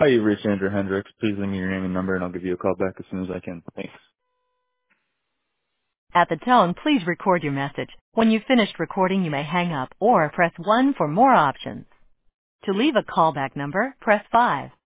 Hi, you've reached Andrew Hendricks. Please leave me your name and number, and I'll give you a call back as soon as I can. Thanks. At the tone, please record your message. When you've finished recording, you may hang up or press 1 for more options. To leave a callback number, press 5.